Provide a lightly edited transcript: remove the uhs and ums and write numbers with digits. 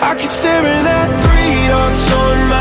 I keep staring at three dots on my